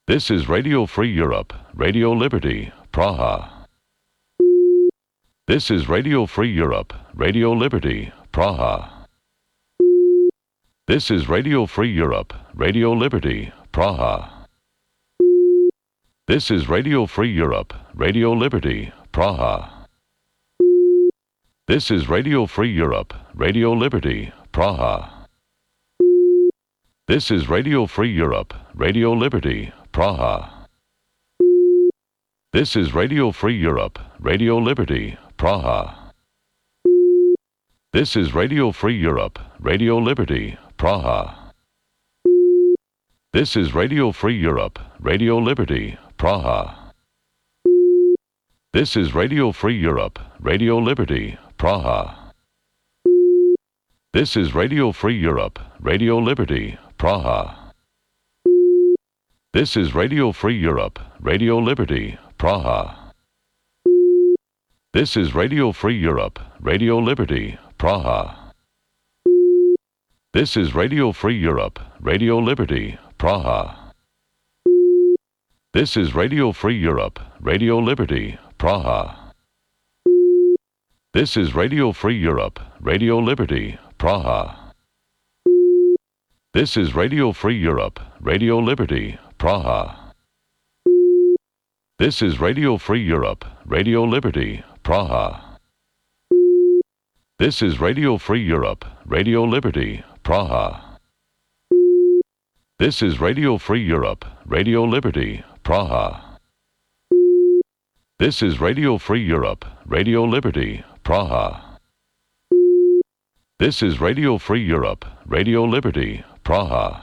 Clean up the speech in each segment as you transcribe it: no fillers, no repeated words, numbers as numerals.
This is Radio Free Europe, Radio Liberty, Praha. This is Radio Free Europe, Radio Liberty, Praha. This is Radio Free Europe, Radio Liberty, Praha. This is Radio Free Europe, Radio Liberty, Praha. This is Radio Free Europe, Radio Liberty, Praha. This is Radio Free Europe, Radio Liberty, Praha. This is Radio Free Europe, Radio Liberty, Praha. This is Radio Free Europe, Radio Liberty, Praha. This is Radio Free Europe, Radio Liberty, Praha. This is Radio Free Europe, Radio Liberty, Praha. This is Radio Free Europe, Radio Liberty, Praha. This is Radio Free Europe, Radio Liberty, Praha. This is Radio Free Europe, Radio Liberty, Praha. This is Radio Free Europe, Radio Liberty, Praha. This is Radio Free Europe, Radio Liberty, Praha. This is Radio Free Europe, Radio Liberty, Praha. This is Radio Free Europe, Radio Liberty, Praha. This is Radio Free Europe, Radio Liberty, Praha. This is Radio Free Europe, Radio Liberty, Praha. This is Radio Free Europe, Radio Liberty, Praha. This is Radio Free Europe, Radio Liberty, Praha. This is Radio Free Europe, Radio Liberty, Praha.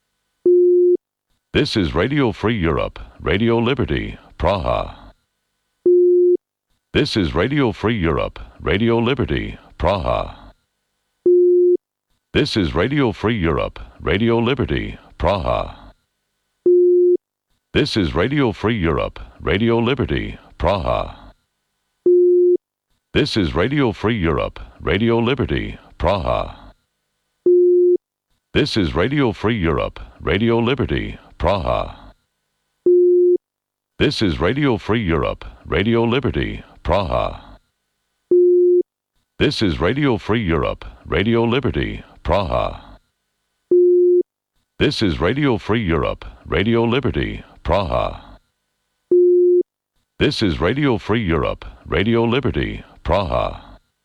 This is Radio Free Europe, Radio Liberty, Praha. This is Radio Free Europe, Radio Liberty, Praha. This is Radio Free Europe, Radio Liberty, Praha. This is Radio Free Europe, Radio Liberty, Praha. This is Radio Free Europe, Radio Liberty, Praha. This is Radio Free Europe, Radio Liberty, Praha. This is Radio Free Europe, Radio Liberty, Praha. This is Radio Free Europe, Radio Liberty, Praha. This is Radio Free Europe, Radio Liberty, Praha. This is Radio Free Europe, Radio Liberty, Praha.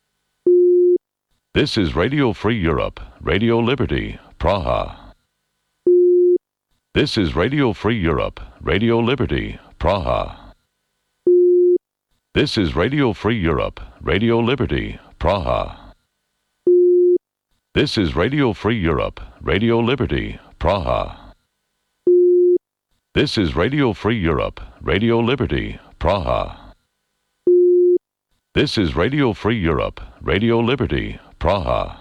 This is Radio Free Europe, Radio Liberty, Praha. This is Radio Free Europe, Radio Liberty, Praha. This is Radio Free Europe, Radio Liberty, Praha. This is Radio Free Europe, Radio Liberty, Praha. This is Radio Free Europe, Radio Liberty, Praha. This is Radio Free Europe, Radio Liberty, Praha.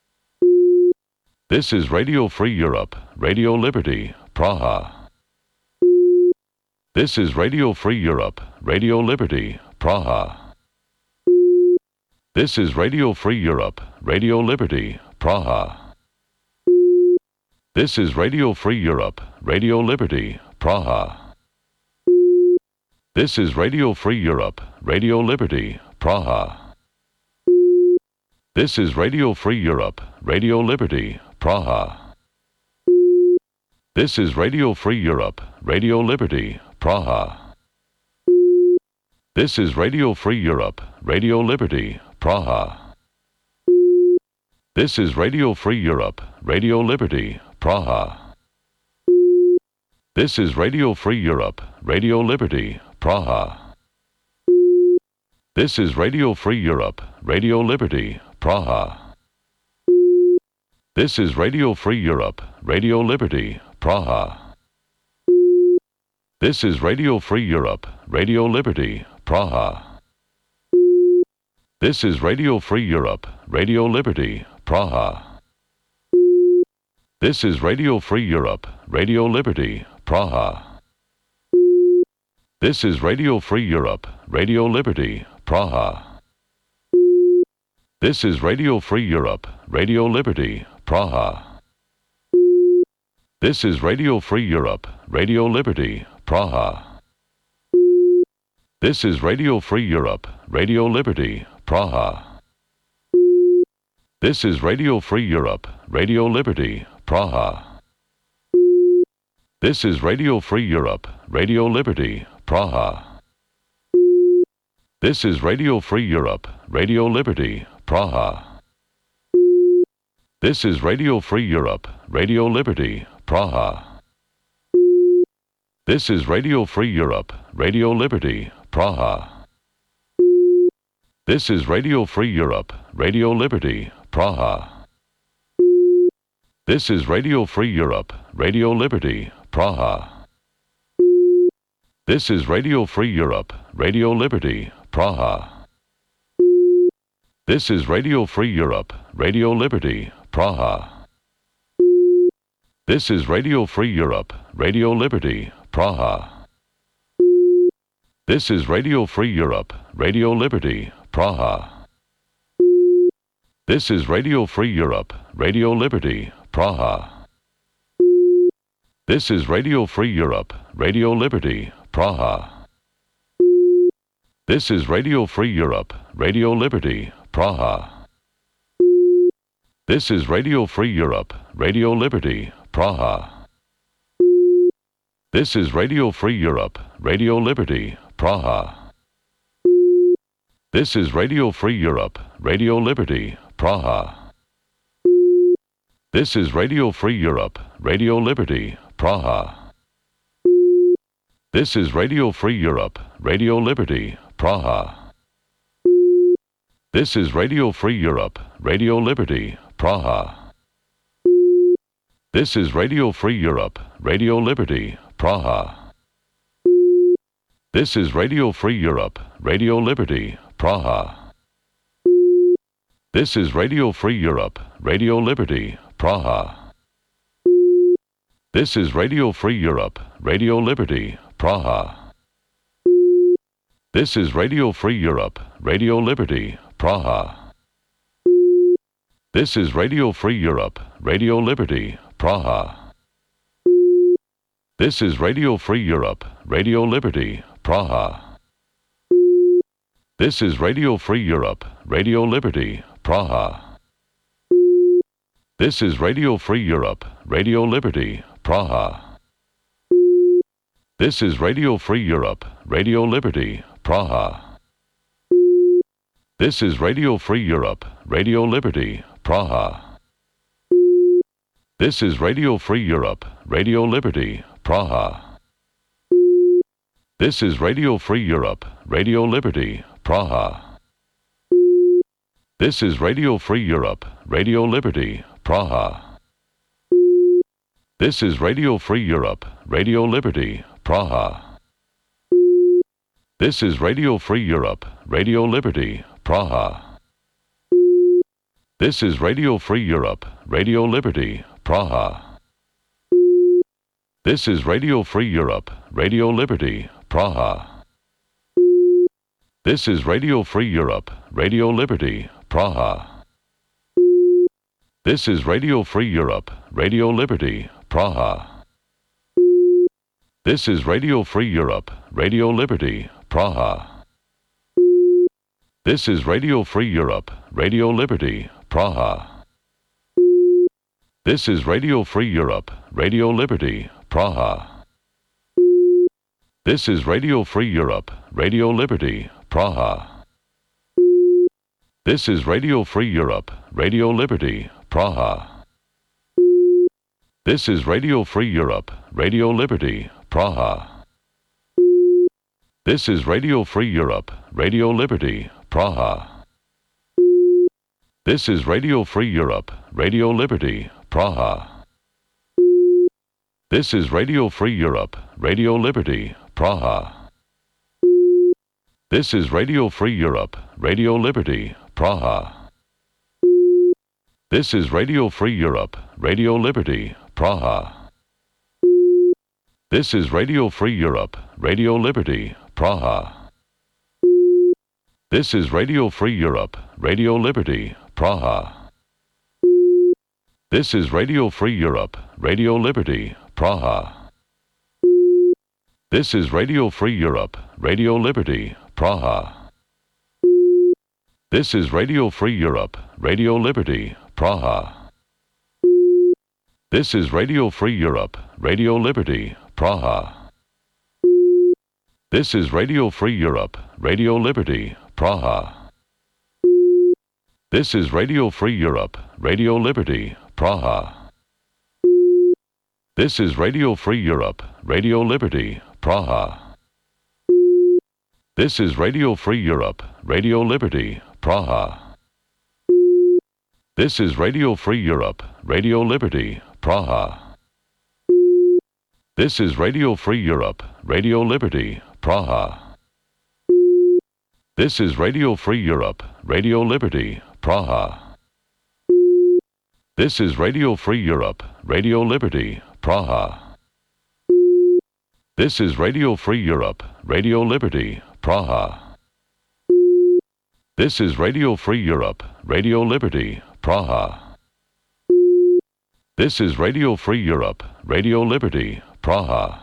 This is Radio Free Europe, Radio Liberty, Praha. This is Radio Free Europe, Radio Liberty, Praha. This is Radio Free Europe, Radio Liberty, Praha. This is Radio Free Europe, Radio Liberty, Praha. This is Radio Free Europe, Radio Liberty, Praha. This is Radio Free Europe, Radio Liberty, Praha. This is Radio Free Europe, Radio Liberty, Praha. This is Radio Free Europe, Radio Liberty, Praha. This is Radio Free Europe, Radio Liberty, Praha. This is Radio Free Europe, Radio Liberty, Praha. This is Radio Free Europe, Radio Liberty, Praha. This is Radio Free Europe, Radio Liberty, Praha. This is Radio Free Europe, Radio Liberty, Praha. This is Radio Free Europe, Radio Liberty, Praha. This is Radio Free Europe, Radio Liberty, Praha. This is Radio Free Europe, Radio Liberty, Praha. This is Radio Free Europe, Radio Liberty, Praha. This is Radio Free Europe, Radio Liberty, Praha. This is Radio Free Europe, Radio Liberty, Praha. This is Radio Free Europe, Radio Liberty, Praha. This is Radio Free Europe, Radio Liberty, Praha. This is Radio Free Europe, Radio Liberty, Praha. This is Radio Free Europe, Radio Liberty, Praha. This is Radio Free Europe, Radio Liberty, Praha. This is Radio Free Europe, Radio Liberty, Praha. This is Radio Free Europe, Radio Liberty, Praha. This is Radio Free Europe, Radio Liberty, Praha. This is Radio Free Europe, Radio Liberty, Praha. This is Radio Free Europe, Radio Liberty, Praha. This is Radio Free Europe, Radio Liberty, Praha. This is Radio Free Europe, Radio Liberty, Praha. This is Radio Free Europe, Radio Liberty, Praha. This is Radio Free Europe, Radio Liberty, Praha. This is Radio Free Europe, Radio Liberty, Praha. This is Radio Free Europe, Radio Liberty, Praha. This is Radio Free Europe, Radio Liberty, Praha. This is Radio Free Europe, Radio Liberty, Praha. This is Radio Free Europe, Radio Liberty, Praha. This is Radio Free Europe, Radio Liberty, Praha. This is Radio Free Europe, Radio Liberty, Praha. This is Radio Free Europe, Radio Liberty, Praha. This is Radio Free Europe, Radio Liberty, Praha. This is Radio Free Europe, Radio Liberty, Praha. This is Radio Free Europe, Radio Liberty, Praha. This is Radio Free Europe, Radio Liberty, Praha. This is Radio Free Europe, Radio Liberty, Praha. This is Radio Free Europe, Radio Liberty, Praha. This is Radio Free Europe, Radio Liberty, Praha. This is Radio Free Europe, Radio Liberty, Praha. This is Radio Free Europe, Radio Liberty, Praha. This is Radio Free Europe, Radio Liberty, Praha. This is Radio Free Europe, Radio Liberty, Praha. This is Radio Free Europe, Radio Liberty, Praha. This is Radio Free Europe, Radio Liberty, Praha. This is Radio Free Europe, Radio Liberty, Praha. This is Radio Free Europe, Radio Liberty, Praha. This is Radio Free Europe, Radio Liberty, Praha. This is Radio Free Europe, Radio Liberty, Praha. This is Radio Free Europe, Radio Liberty, Praha. This is Radio Free Europe, Radio Liberty, Praha. This is Radio Free Europe, Radio Liberty, Praha. This is Radio Free Europe, Radio Liberty, Praha. This is Radio Free Europe, Radio Liberty, Praha. This is Radio Free Europe, Radio Liberty, Praha. This is Radio Free Europe, Radio Liberty, Praha. This is Radio Free Europe, Radio Liberty, Praha. This is Radio Free Europe, Radio Liberty, Praha. This is Radio Free Europe, Radio Liberty, Praha. This is Radio Free Europe, Radio Liberty, Praha. This is Radio Free Europe, Radio Liberty, Praha. This is Radio Free Europe, Radio Liberty, Praha. This is Radio Free Europe, Radio Liberty, Praha. This is Radio Free Europe, Radio Liberty, Praha. This is Radio Free Europe, Radio Liberty, Praha. This is Radio Free Europe, Radio Liberty, Praha. This is Radio Free Europe, Radio Liberty, Praha. This is Radio Free Europe, Radio Liberty, Praha. This is Radio Free Europe, Radio Liberty, Praha. This is Radio Free Europe, Radio Liberty, Praha. This is Radio Free Europe, Radio Liberty, Praha. This is Radio Free Europe, Radio Liberty, Praha. This is Radio Free Europe, Radio Liberty, Praha. This is Radio Free Europe, Radio Liberty, Praha. This is Radio Free Europe, Radio Liberty, Praha. This is Radio Free Europe, Radio Liberty, Praha. This is Radio Free Europe, Radio Liberty, Praha. This is Radio Free Europe, Radio Liberty, Praha.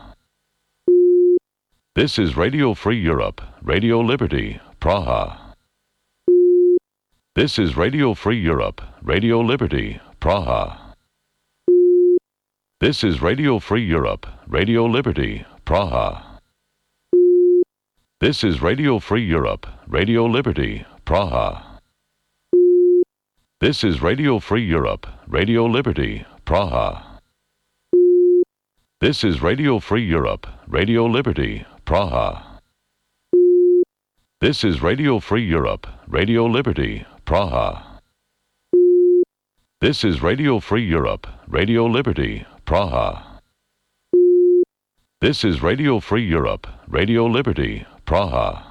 This is Radio Free Europe, Radio Liberty, Praha. This is Radio Free Europe, Radio Liberty, Praha. This is Radio Free Europe, Radio Liberty, Praha. This is Radio Free Europe, Radio Liberty, Praha. This is Radio Free Europe, Radio Liberty, Praha. This is Radio Free Europe, Radio Liberty, Praha. This is Radio Free Europe, Radio Liberty, Praha. This is Radio Free Europe, Radio Liberty, Praha. This is Radio Free Europe, Radio Liberty, Praha.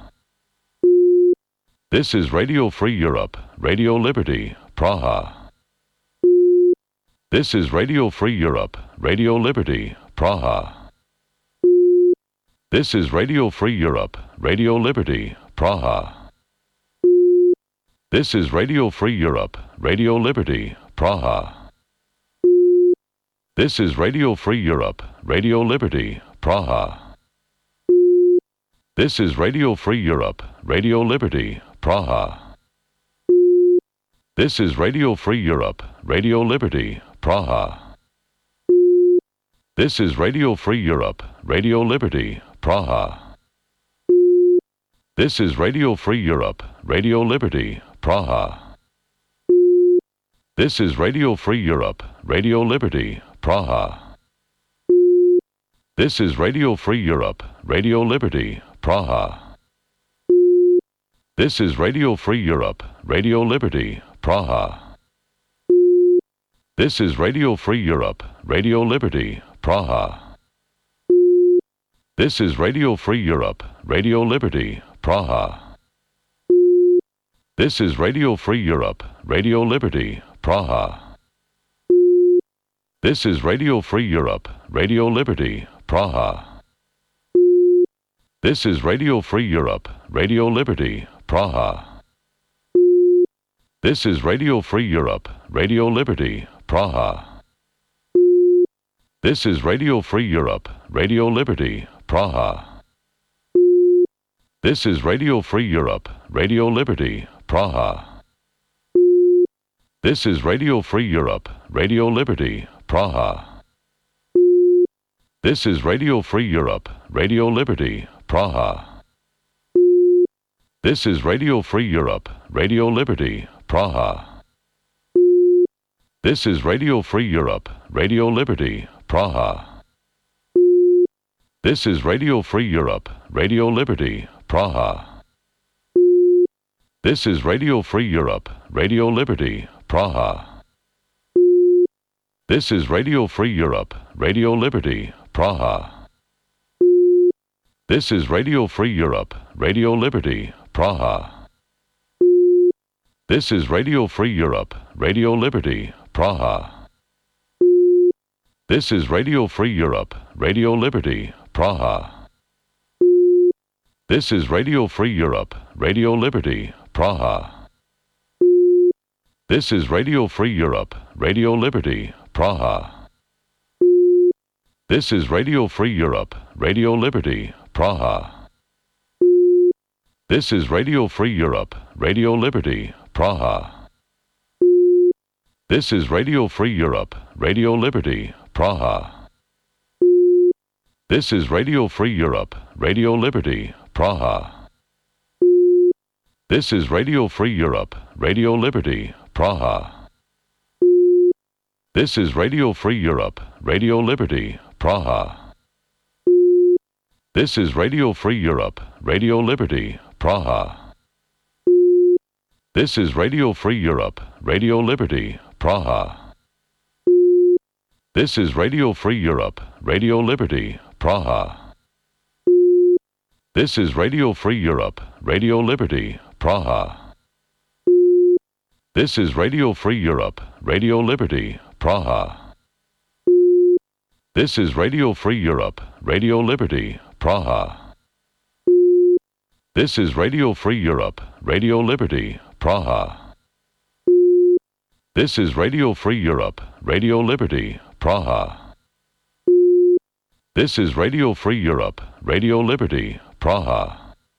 This is Radio Free Europe, Radio Liberty, Praha. This is Radio Free Europe, Radio Liberty, Praha. This is Radio Free Europe, Radio Liberty, Praha. This is Radio Free Europe, Radio Liberty, Praha. This is Radio Free Europe, Radio Liberty, Praha. This is Radio Free Europe, Radio Liberty, Praha. This is Radio Free Europe, Radio Liberty, Praha. This is Radio Free Europe, Radio Liberty, Praha. This is Radio Free Europe, Radio Liberty, Praha. This is Radio Free Europe, Radio Liberty, Praha. This is Radio Free Europe, Radio Liberty, Praha. This is Radio Free Europe, Radio Liberty, Praha. This is Radio Free Europe, Radio Liberty, Praha. This is Radio Free Europe, Radio Liberty, Praha. This is Radio Free Europe, Radio Liberty, Praha. This is Radio Free Europe, Radio Liberty, Praha. This is Radio Free Europe, Radio Liberty, Praha. This is Radio Free Europe, Radio Liberty, Praha. This is Radio Free Europe, Radio Liberty, Praha. This is Radio Free Europe, Radio Liberty, Praha. This is Radio Free Europe, Radio Liberty, Praha. This is Radio Free Europe, Radio Liberty, Praha. This is Radio Free Europe, Radio Liberty, Praha. This is Radio Free Europe, Radio Liberty, Praha. This is Radio Free Europe, Radio Liberty, Praha. This is Radio Free Europe, Radio Liberty, Praha. This is Radio Free Europe, Radio Liberty, Praha. This is Radio Free Europe, Radio Liberty, Praha. This is Radio Free Europe, Radio Liberty, Praha. This is Radio Free Europe, Radio Liberty, Praha. This is Radio Free Europe, Radio Liberty, Praha. This is Radio Free Europe, Radio Liberty, Praha. This is Radio Free Europe, Radio Liberty, Praha. This is Radio Free Europe, Radio Liberty, Praha. This is Radio Free Europe, Radio Liberty, Praha. This is Radio Free Europe, Radio Liberty, Praha. This is Radio Free Europe, Radio Liberty, Praha. This is Radio Free Europe, Radio Liberty, Praha. This is Radio Free Europe, Radio Liberty, Praha. This is Radio Free Europe, Radio Liberty, Praha. This is Radio Free Europe, Radio Liberty, Praha. This is Radio Free Europe, Radio Liberty, Praha. This is Radio Free Europe, Radio Liberty, Praha. This is Radio Free Europe, Radio Liberty, Praha. This is Radio Free Europe, Radio Liberty, Praha. This is Radio Free Europe, Radio Liberty, Praha. This is Radio Free Europe, Radio Liberty, Praha.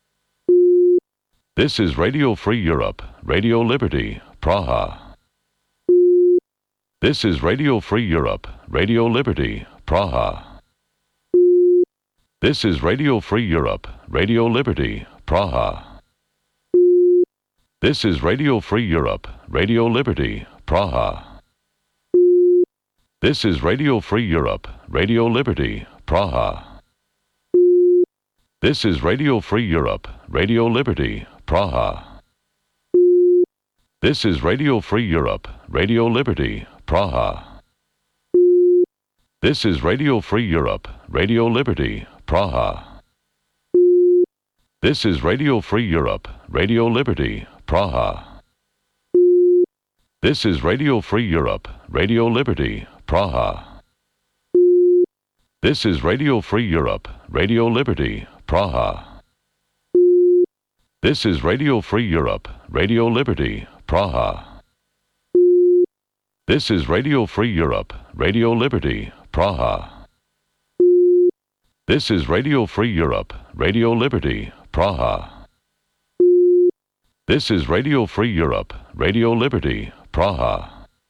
This is Radio Free Europe, Radio Liberty, Praha. This is Radio Free Europe, Radio Liberty, Praha. This is Radio Free Europe, Radio Liberty, Praha. This is Radio Free Europe, Radio Liberty, Praha. This is Radio Free Europe, Radio Liberty, Praha. This is Radio Free Europe, Radio Liberty, Praha. This is Radio Free Europe, Radio Liberty, Praha. This is Radio Free Europe, Radio Liberty, Praha. This is Radio Free Europe, Radio Liberty, Praha. This is Radio Free Europe, Radio Liberty, Praha. This is Radio Free Europe, Radio Liberty, Praha. This is Radio Free Europe, Radio Liberty, Praha. This is Radio Free Europe, Radio Liberty, Praha. This is Radio Free Europe, Radio Liberty, Praha. This is Radio Free Europe, Radio Liberty, Praha.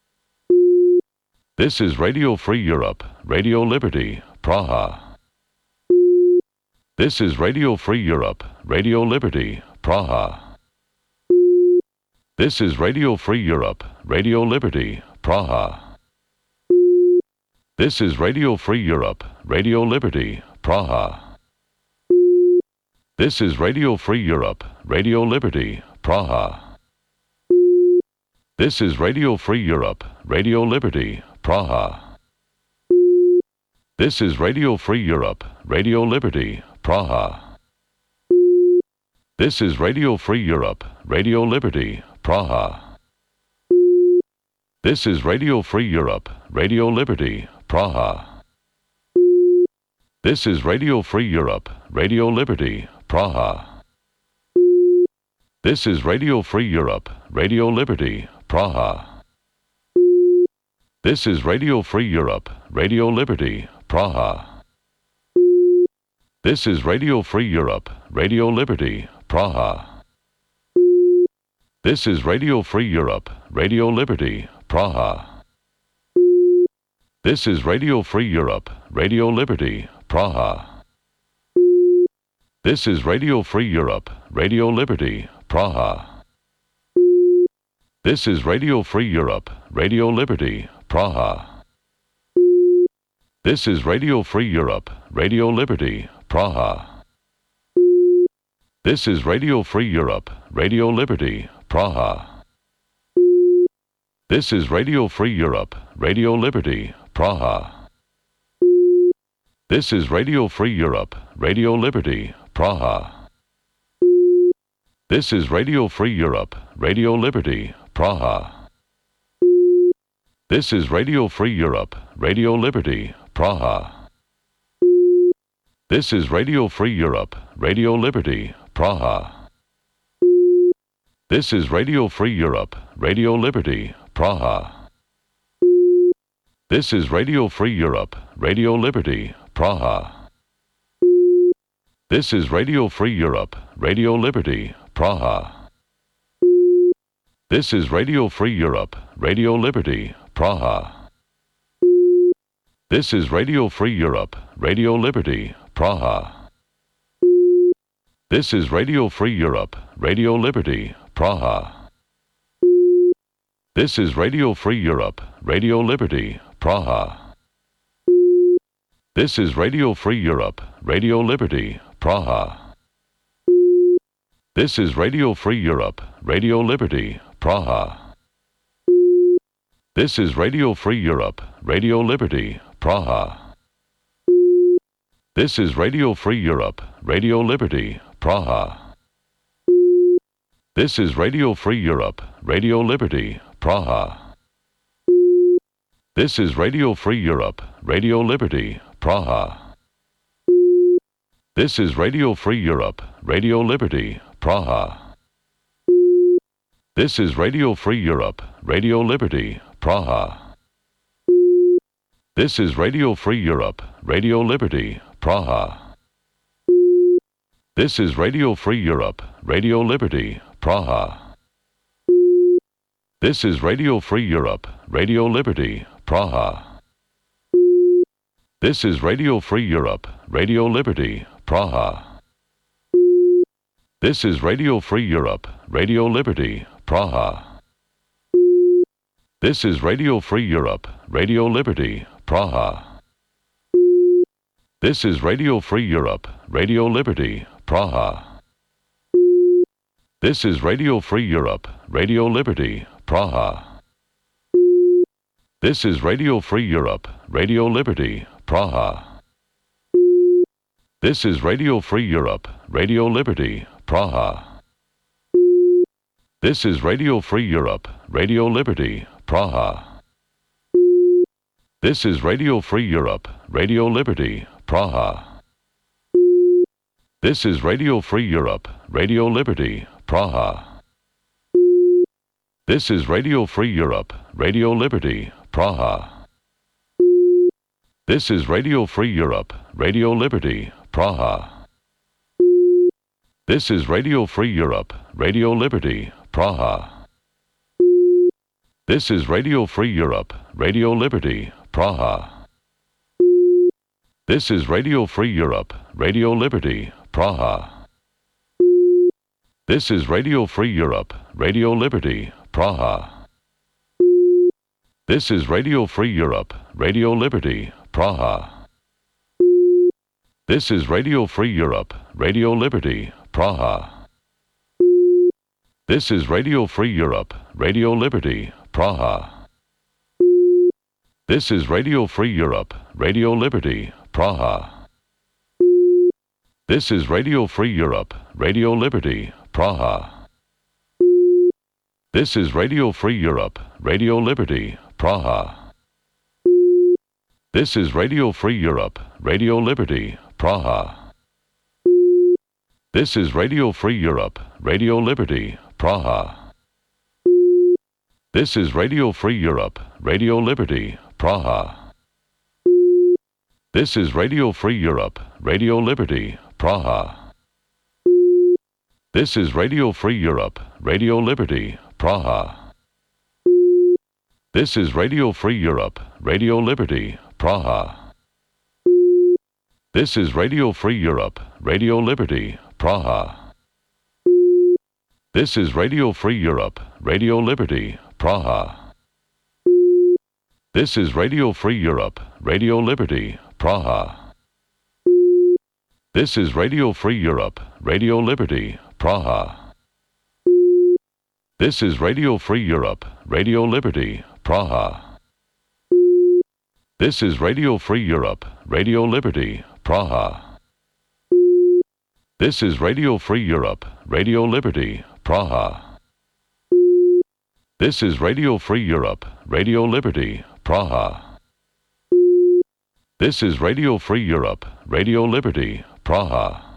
This is Radio Free Europe, Radio Liberty, Praha. This is Radio Free Europe, Radio Liberty, Praha. This is Radio Free Europe, Radio Liberty, Praha. This is Radio Free Europe, Radio Liberty, Praha. This is Radio Free Europe, Radio Liberty, Praha. This is Radio Free Europe, Radio Liberty, Praha. This is Radio Free Europe, Radio Liberty, Praha. This is Radio Free Europe, Radio Liberty, Praha. This is Radio Free Europe, Radio Liberty, Praha. This is Radio Free Europe, Radio Liberty, Praha. This is Radio Free Europe, Radio Liberty, Praha. This is Radio Free Europe, Radio Liberty, Praha. This is Radio Free Europe, Radio Liberty, Praha. This is Radio Free Europe, Radio Liberty, Praha. This is Radio Free Europe, Radio Liberty, Praha. This is Radio Free Europe, Radio Liberty, Praha. This is Radio Free Europe, Radio Liberty, Praha. This is Radio Free Europe, Radio Liberty, Praha. This is Radio Free Europe, Radio Liberty, Praha. This is Radio Free Europe, Radio Liberty, Praha. This is Radio Free Europe, Radio Liberty, Praha. This is Radio Free Europe, Radio Liberty, Praha. This is Radio Free Europe, Radio Liberty, Praha. This is Radio Free Europe, Radio Liberty, Praha. This is Radio Free Europe, Radio Liberty, Praha. This is Radio Free Europe, Radio Liberty, Praha. This is Radio Free Europe, Radio Liberty, Praha. This is Radio Free Europe, Radio Liberty, Praha. This is Radio Free Europe, Radio Liberty, Praha. This is Radio Free Europe, Radio Liberty, Praha. This is Radio Free Europe, Radio Liberty, Praha. This is Radio Free Europe, Radio Liberty, Praha. This is Radio Free Europe, Radio Liberty, Praha. This is Radio Free Europe, Radio Liberty, Praha. This is Radio Free Europe, Radio Liberty, Praha. This is Radio Free Europe, Radio Liberty, Praha. This is Radio Free Europe, Radio Liberty, Praha. This is Radio Free Europe, Radio Liberty, Praha. This is Radio Free Europe, Radio Liberty, Praha. This is Radio Free Europe, Radio Liberty, Praha. This is Radio Free Europe, Radio Liberty, Praha. This is Radio Free Europe, Radio Liberty, Praha. This is Radio Free Europe, Radio Liberty, Praha. This is Radio Free Europe, Radio Liberty, Praha. This is Radio Free Europe, Radio Liberty, Praha. This is Radio Free Europe, Radio Liberty, Praha. This is Radio Free Europe, Radio Liberty, Praha. This is Radio Free Europe, Radio Liberty, Praha. This is Radio Free Europe, Radio Liberty, Praha. This is Radio Free Europe, Radio Liberty, Praha. This is Radio Free Europe, Radio Liberty, Praha. This is Radio Free Europe, Radio Liberty, Praha. This is Radio Free Europe, Radio Liberty, Praha. This is Radio Free Europe, Radio Liberty, Praha. This is Radio Free Europe, Radio Liberty, Praha. This is Radio Free Europe, Radio Liberty, Praha. This is Radio Free Europe, Radio Liberty, Praha. This is Radio Free Europe, Radio Liberty, Praha. This is Radio Free Europe, Radio Liberty, Praha. This is Radio Free Europe, Radio Liberty, Praha. This is Radio Free Europe, Radio Liberty, Praha. This is Radio Free Europe, Radio Liberty, Praha. This is Radio Free Europe, Radio Liberty, Praha. This is Radio Free Europe, Radio Liberty, Praha. This is Radio Free Europe, Radio Liberty, Praha. This is Radio Free Europe, Radio Liberty, Praha. This is Radio Free Europe, Radio Liberty, Praha. This is Radio Free Europe, Radio Liberty, Praha. This is Radio Free Europe, Radio Liberty, Praha. This is Radio Free Europe, Radio Liberty, Praha. This is Radio Free Europe, Radio Liberty, Praha. This is Radio Free Europe, Radio Liberty, Praha. This is Radio Free Europe, Radio Liberty, Praha. This is Radio Free Europe, Radio Liberty, Praha. This is Radio Free Europe, Radio Liberty, Praha. This is Radio Free Europe, Radio Liberty, Praha. This is Radio Free Europe, Radio Liberty, Praha. This is Radio Free Europe, Radio Liberty, Praha. This is Radio Free Europe, Radio Liberty, Praha.